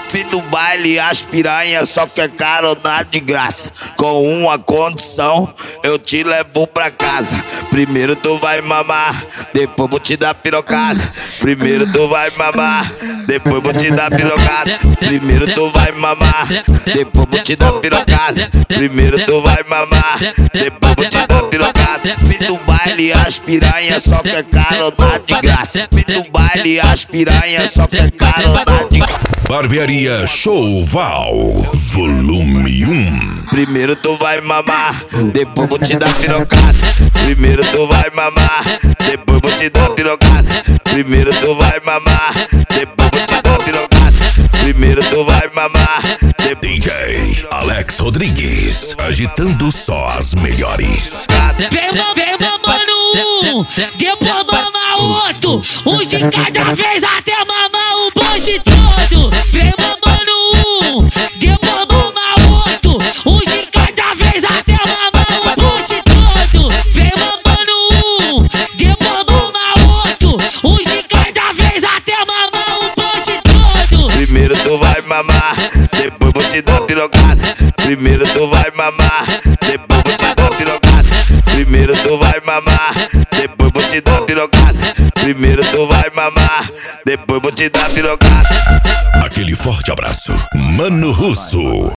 Fim do baile, as piranhas só quer carona de graça. Com uma condição, eu te levo pra casa. Primeiro tu vai mamar, depois vou te dar pirocada. Primeiro tu vai mamar, depois vou te dar pirocada. Primeiro tu vai mamar, depois vou te dar pirocada. Primeiro tu vai mamar, depois vou te dar pirocada. Fim do baile, as piranhas só quer carona de graça. Fim do baile, as piranhas só quer carona de graça. Barbearia Showval, volume 1. Primeiro tu vai mamar, depois vou te dar pirocada. Primeiro tu vai mamar, depois vou te dar pirocada. Primeiro tu vai mamar, depois vou te dar pirocada. Primeiro tu vai mamar, DJ Alex Rodrigues, agitando só as melhores. Vem mamando um, depois mama outro. Um de cada vez até mamar o bonde todo. Vem mamando um, depois mama outro. Um de cada vez até mamar o bonde todo. Vem mamando um, depois mama outro. Um de cada vez até mamar o bonde todo. primeiro tu vai mamar, depois vou te dar pirocada. Primeiro tu vai mamar, depois vou te dar pirocada. Primeiro tu vai mamar, depois vou te dar pirocada. Primeiro tu vai mamar, depois vou te dar pirocada. Aquele forte abraço, Mano Russo.